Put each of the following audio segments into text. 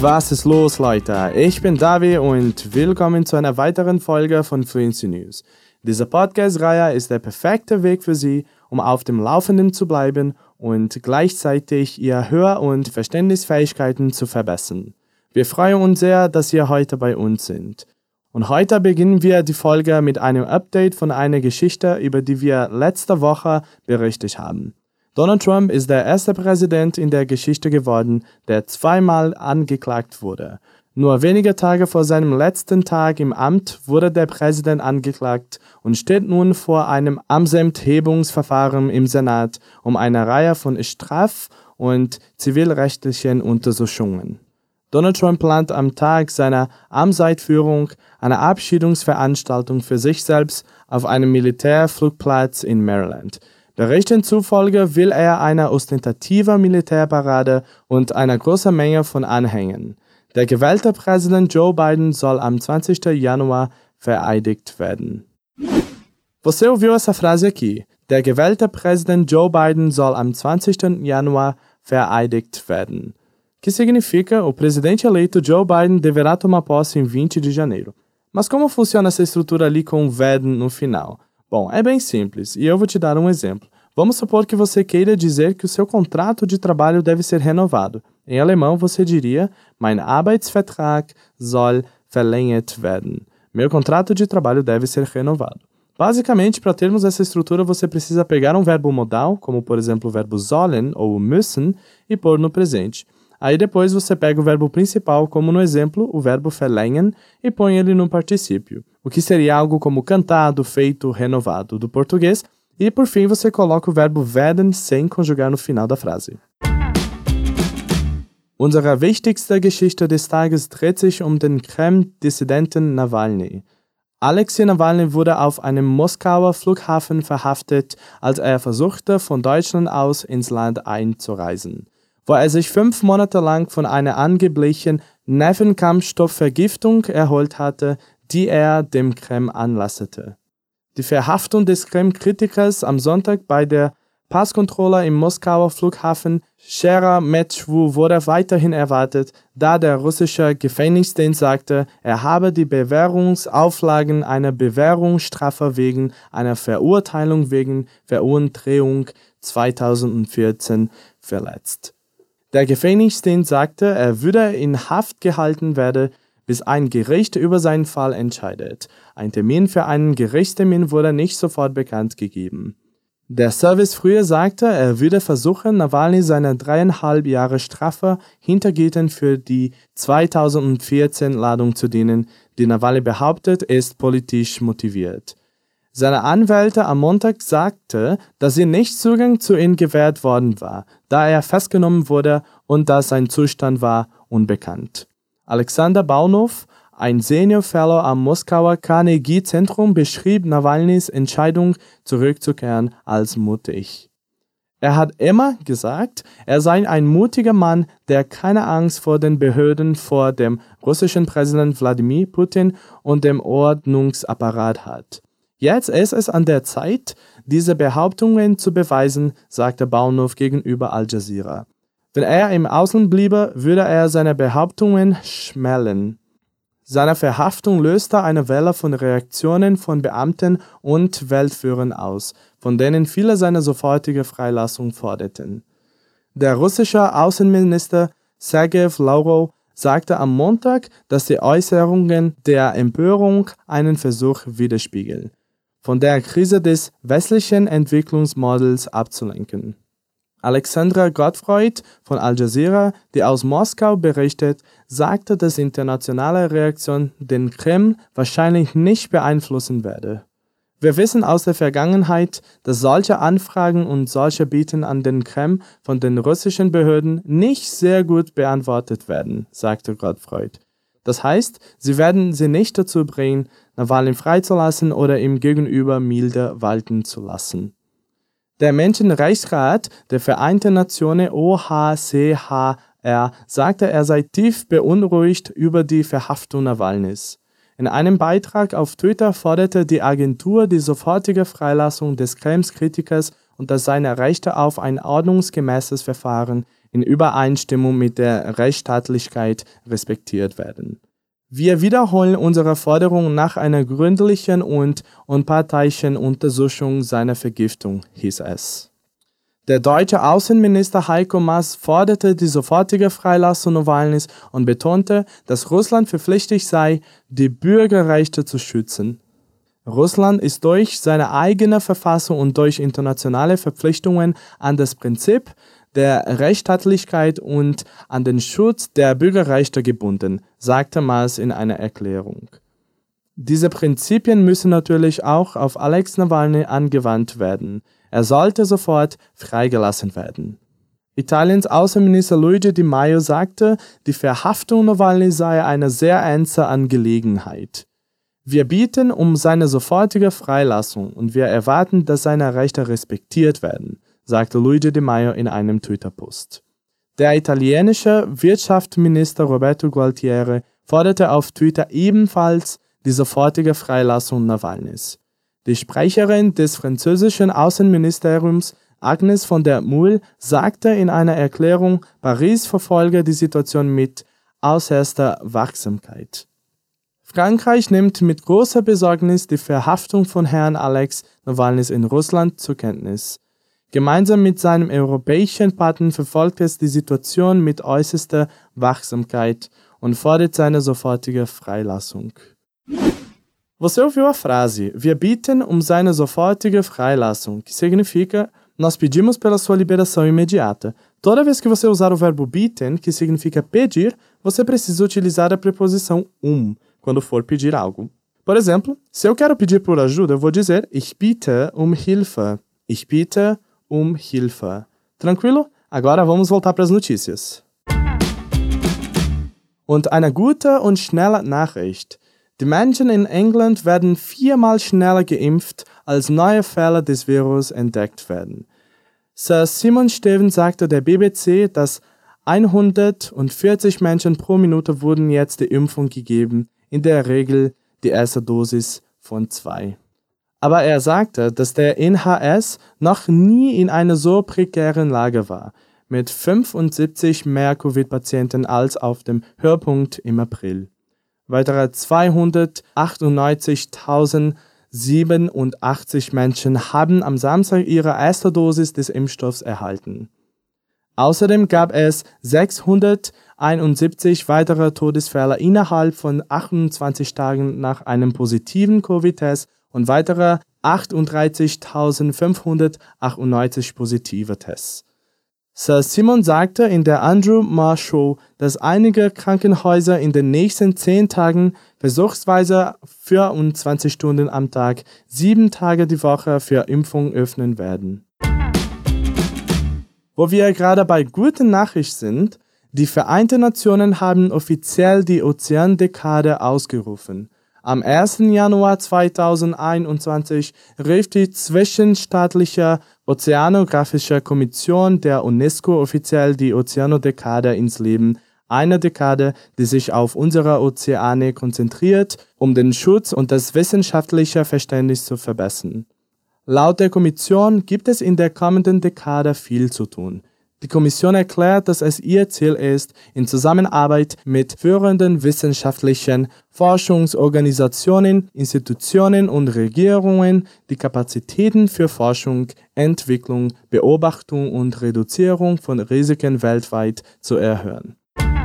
Was ist los, Leute? Ich bin Davi und willkommen zu einer weiteren Folge von Fluency News. Diese Podcast-Reihe ist der perfekte Weg für Sie, um auf dem Laufenden zu bleiben und gleichzeitig Ihr Hör- und Verständnisfähigkeiten zu verbessern. Wir freuen uns sehr, dass Sie heute bei uns sind. Und heute beginnen wir die Folge mit einem Update von einer Geschichte, über die wir letzte Woche berichtet haben. Donald Trump ist der erste Präsident in der Geschichte geworden, der zweimal angeklagt wurde. Nur wenige Tage vor seinem letzten Tag im Amt wurde der Präsident angeklagt und steht nun vor einem Amtsenthebungsverfahren im Senat um eine Reihe von straf- und zivilrechtlichen Untersuchungen. Donald Trump plant am Tag seiner Amtseinführung eine Abschiedungsveranstaltung für sich selbst auf einem Militärflugplatz in Maryland. Berichten zufolge will er eine ostentative Militärparade und eine große Menge von Anhängern. Der gewählte Präsident Joe Biden soll am 20. Januar vereidigt werden. Você ouviu essa frase aqui? Der gewählte Präsident Joe Biden soll am 20. Januar vereidigt werden. Que significa o presidente eleito Joe Biden deverá tomar posse em 20 de janeiro. Mas como funciona essa estrutura ali com o werden no final? Bom, é bem simples, e eu vou te dar um exemplo. Vamos supor que você queira dizer que o seu contrato de trabalho deve ser renovado. Em alemão, você diria, mein Arbeitsvertrag soll verlängert werden. Meu contrato de trabalho deve ser renovado. Basicamente, para termos essa estrutura, você precisa pegar um verbo modal, como por exemplo o verbo sollen ou müssen, e pôr no presente. Aí depois você pega o verbo principal, como no exemplo, o verbo verlängern, e põe ele no particípio, o que seria algo como cantado, feito, renovado, do português, e por fim você coloca o verbo werden sem conjugar no final da frase. Unsere wichtigste Geschichte des Tages dreht sich um den Kreml-Dissidenten Nawalny. Alexei Nawalny wurde auf einem Moskauer Flughafen verhaftet, als er versuchte, von Deutschland aus ins Land einzureisen, wo er sich 5 Monate lang von einer angeblichen Nervenkampfstoffvergiftung erholt hatte, die er dem Kreml anlastete. Die Verhaftung des Kreml-Kritikers am Sonntag bei der Passkontrolle im Moskauer Flughafen Sheremetyevo wurde weiterhin erwartet, da der russische Gefängnisdienst sagte, er habe die Bewährungsauflagen einer Bewährungsstrafe wegen einer Verurteilung wegen Veruntreung 2014 verletzt. Der Gefängnisdienst sagte, er würde in Haft gehalten werden, bis ein Gericht über seinen Fall entscheidet. Ein Termin für einen Gerichtstermin wurde nicht sofort bekannt gegeben. Der Service früher sagte, er würde versuchen, Nawalny seine 3,5 Jahre Strafe hinter Gittern für die 2014 Ladung zu dienen, die Nawalny behauptet, ist politisch motiviert. Seine Anwälte am Montag sagte, dass ihm nicht Zugang zu ihm gewährt worden war, da er festgenommen wurde und dass sein Zustand war unbekannt. Alexander Baunov, ein Senior Fellow am Moskauer Carnegie-Zentrum, beschrieb Nawalnys Entscheidung, zurückzukehren, als mutig. Er hat immer gesagt, er sei ein mutiger Mann, der keine Angst vor den Behörden, vor dem russischen Präsident Wladimir Putin und dem Ordnungsapparat hat. Jetzt ist es an der Zeit, diese Behauptungen zu beweisen, sagte Baunov gegenüber Al Jazeera. Wenn er im Ausland bliebe, würde er seine Behauptungen schmälern. Seine Verhaftung löste eine Welle von Reaktionen von Beamten und Weltführern aus, von denen viele seine sofortige Freilassung forderten. Der russische Außenminister Sergei Lavrov sagte am Montag, dass die Äußerungen der Empörung einen Versuch widerspiegeln, von der Krise des westlichen Entwicklungsmodells abzulenken. Alexandra Gottfried von Al Jazeera, die aus Moskau berichtet, sagte, dass internationale Reaktion den Kreml wahrscheinlich nicht beeinflussen werde. Wir wissen aus der Vergangenheit, dass solche Anfragen und solche Bitten an den Kreml von den russischen Behörden nicht sehr gut beantwortet werden, sagte Gottfried. Das heißt, sie werden sie nicht dazu bringen, Nawalny freizulassen oder ihm gegenüber milde walten zu lassen. Der Menschenrechtsrat der Vereinten Nationen OHCHR sagte, er sei tief beunruhigt über die Verhaftung Nawalnys. In einem Beitrag auf Twitter forderte die Agentur die sofortige Freilassung des Kreml-Kritikers und dass seine Rechte auf ein ordnungsgemäßes Verfahren in Übereinstimmung mit der Rechtsstaatlichkeit respektiert werden. Wir wiederholen unsere Forderung nach einer gründlichen und unparteiischen Untersuchung seiner Vergiftung, hieß es. Der deutsche Außenminister Heiko Maas forderte die sofortige Freilassung Nawalnys und betonte, dass Russland verpflichtet sei, die Bürgerrechte zu schützen. Russland ist durch seine eigene Verfassung und durch internationale Verpflichtungen an das Prinzip der Rechtsstaatlichkeit und an den Schutz der Bürgerrechte gebunden, sagte Maas in einer Erklärung. Diese Prinzipien müssen natürlich auch auf Alex Nawalny angewandt werden. Er sollte sofort freigelassen werden. Italiens Außenminister Luigi Di Maio sagte, die Verhaftung Nawalny sei eine sehr ernste Angelegenheit. Wir bieten um seine sofortige Freilassung und wir erwarten, dass seine Rechte respektiert werden, sagte Luigi Di Maio in einem Twitter-Post. Der italienische Wirtschaftsminister Roberto Gualtieri forderte auf Twitter ebenfalls die sofortige Freilassung Nawalnys. Die Sprecherin des französischen Außenministeriums Agnes von der Moule sagte in einer Erklärung, Paris verfolge die Situation mit äußerster Wachsamkeit. Frankreich nimmt mit großer Besorgnis die Verhaftung von Herrn Alex Nawalny in Russland zur Kenntnis. Gemeinsam mit seinem europäischen Partner verfolgt es die Situation mit äußerster Wachsamkeit und fordert seine sofortige Freilassung. Você ouviu a frase, wir bieten um seine sofortige Freilassung, que significa, nós pedimos pela sua liberação imediata. Toda vez que você usar o verbo bieten, que significa pedir, você precisa utilizar a preposição quando for pedir algo. Por exemplo, se eu quero pedir por ajuda, eu vou dizer, ich bitte um Hilfe. Ich bitte um Hilfe. Tranquilo? Agora vamos voltar para as notícias. Und eine gute und schnelle Nachricht. Die Menschen in England werden 4-mal schneller geimpft, als neue Fälle des Virus entdeckt werden. Sir Simon Stevens sagte der BBC, dass 140 Menschen pro Minute wurden jetzt die Impfung gegeben, in der Regel die erste Dosis von 2. Aber er sagte, dass der NHS noch nie in einer so prekären Lage war, mit 75 mehr Covid-Patienten als auf dem Höhepunkt im April. Weitere 298.087 Menschen haben am Samstag ihre erste Dosis des Impfstoffs erhalten. Außerdem gab es 671 weitere Todesfälle innerhalb von 28 Tagen nach einem positiven Covid-Test und weitere 38.598 positive Tests. Sir Simon sagte in der Andrew Marr Show, dass einige Krankenhäuser in den nächsten 10 Tagen versuchsweise 24 Stunden am Tag, 7 Tage die Woche für Impfung öffnen werden. Wo wir gerade bei guten Nachrichten sind, die Vereinten Nationen haben offiziell die Ozeandekade ausgerufen. Am 1. Januar 2021 rief die Zwischenstaatliche Ozeanographische Kommission der UNESCO offiziell die Ozeanodekade ins Leben, eine Dekade, die sich auf unsere Ozeane konzentriert, um den Schutz und das wissenschaftliche Verständnis zu verbessern. Laut der Kommission gibt es in der kommenden Dekade viel zu tun. Die Kommission erklärt, dass es ihr Ziel ist, in Zusammenarbeit mit führenden wissenschaftlichen Forschungsorganisationen, Institutionen und Regierungen die Kapazitäten für Forschung, Entwicklung, Beobachtung und Reduzierung von Risiken weltweit zu erhöhen.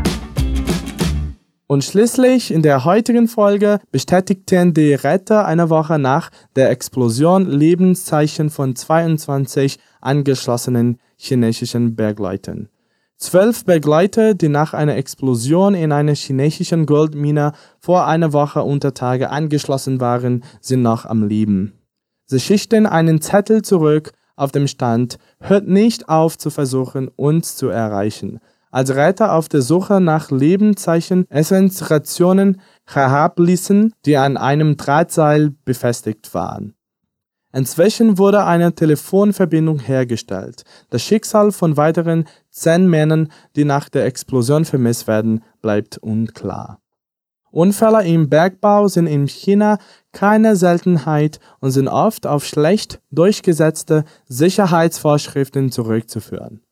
Und schließlich in der heutigen Folge bestätigten die Retter eine Woche nach der Explosion Lebenszeichen von 22 angeschlossenen chinesischen Bergleuten. 12 Bergleute, die nach einer Explosion in einer chinesischen Goldmine vor einer Woche unter Tage angeschlossen waren, sind noch am Leben. Sie schickten einen Zettel zurück auf dem Stand, hört nicht auf zu versuchen, uns zu erreichen. Als Retter auf der Suche nach Lebenszeichen Essensrationen herabließen, die an einem Drahtseil befestigt waren. Inzwischen wurde eine Telefonverbindung hergestellt. Das Schicksal von weiteren 10 Männern, die nach der Explosion vermisst werden, bleibt unklar. Unfälle im Bergbau sind in China keine Seltenheit und sind oft auf schlecht durchgesetzte Sicherheitsvorschriften zurückzuführen.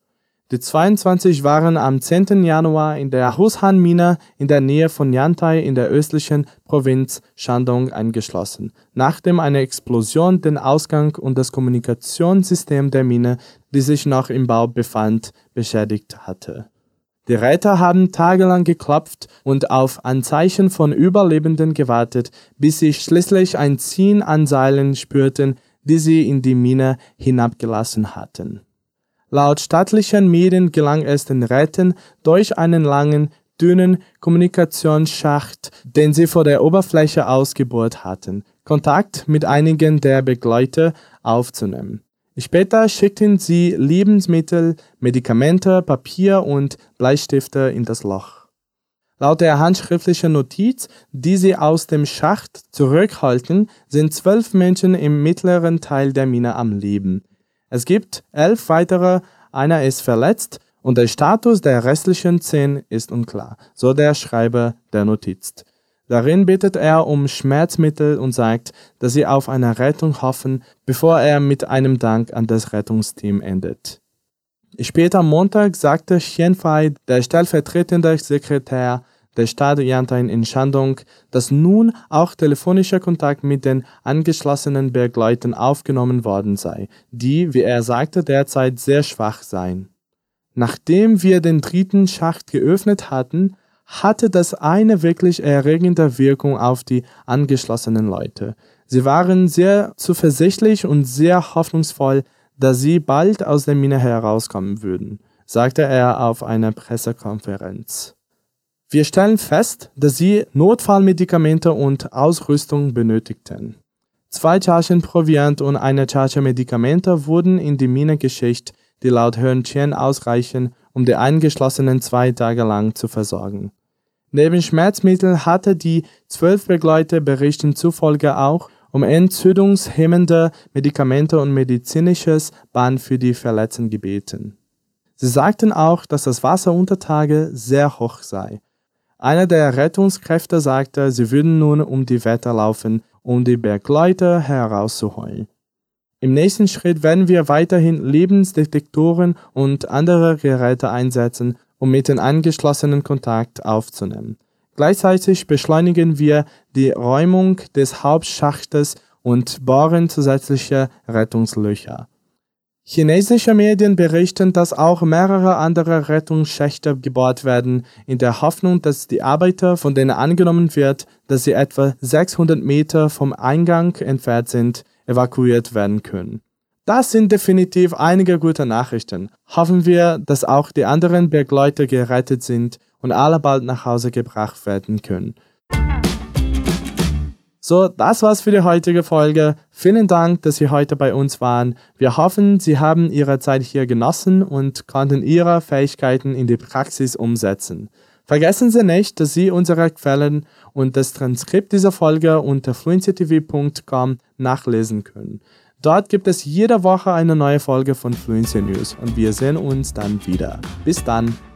Die 22 waren am 10. Januar in der Hushan-Mine in der Nähe von Yantai in der östlichen Provinz Shandong eingeschlossen, nachdem eine Explosion den Ausgang und das Kommunikationssystem der Mine, die sich noch im Bau befand, beschädigt hatte. Die Retter haben tagelang geklopft und auf Anzeichen von Überlebenden gewartet, bis sie schließlich ein Ziehen an Seilen spürten, die sie in die Mine hinabgelassen hatten. Laut staatlichen Medien gelang es den Rettern durch einen langen, dünnen Kommunikationsschacht, den sie vor der Oberfläche ausgebohrt hatten, Kontakt mit einigen der Begleiter aufzunehmen. Später schickten sie Lebensmittel, Medikamente, Papier und Bleistifte in das Loch. Laut der handschriftlichen Notiz, die sie aus dem Schacht zurückhalten, sind 12 Menschen im mittleren Teil der Mine am Leben. Es gibt 11 weitere, einer ist verletzt und der Status der restlichen 10 ist unklar, so der Schreiber der Notiz. Darin bittet er um Schmerzmittel und sagt, dass sie auf eine Rettung hoffen, bevor er mit einem Dank an das Rettungsteam endet. Später am Montag sagte Xian Fei, der stellvertretende Sekretär der Stadt Yantai in Shandong, dass nun auch telefonischer Kontakt mit den angeschlossenen Bergleuten aufgenommen worden sei, die, wie er sagte, derzeit sehr schwach seien. Nachdem wir den 3. Schacht geöffnet hatten, hatte das eine wirklich erregende Wirkung auf die angeschlossenen Leute. Sie waren sehr zuversichtlich und sehr hoffnungsvoll, dass sie bald aus der Mine herauskommen würden, sagte er auf einer Pressekonferenz. Wir stellen fest, dass sie Notfallmedikamente und Ausrüstung benötigten. 2 Chargen Proviant und eine Charge Medikamente wurden in die Mine geschickt, die laut Herrn Chen ausreichen, um die Eingeschlossenen 2 Tage lang zu versorgen. Neben Schmerzmitteln hatte die 12 Begleiter Berichten zufolge auch um entzündungshemmende Medikamente und medizinisches Band für die Verletzten gebeten. Sie sagten auch, dass das Wasser unter Tage sehr hoch sei. Einer der Rettungskräfte sagte, sie würden nun um die Wetter laufen, um die Bergleute herauszuholen. Im nächsten Schritt werden wir weiterhin Lebensdetektoren und andere Geräte einsetzen, um mit den Angeschlossenen Kontakt aufzunehmen. Gleichzeitig beschleunigen wir die Räumung des Hauptschachtes und bohren zusätzliche Rettungslöcher. Chinesische Medien berichten, dass auch mehrere andere Rettungsschächte gebohrt werden, in der Hoffnung, dass die Arbeiter, von denen angenommen wird, dass sie etwa 600 Meter vom Eingang entfernt sind, evakuiert werden können. Das sind definitiv einige gute Nachrichten. Hoffen wir, dass auch die anderen Bergleute gerettet sind und alle bald nach Hause gebracht werden können. So, das war's für die heutige Folge. Vielen Dank, dass Sie heute bei uns waren. Wir hoffen, Sie haben Ihre Zeit hier genossen und konnten Ihre Fähigkeiten in die Praxis umsetzen. Vergessen Sie nicht, dass Sie unsere Quellen und das Transkript dieser Folge unter fluencytv.com nachlesen können. Dort gibt es jede Woche eine neue Folge von Fluency News und wir sehen uns dann wieder. Bis dann!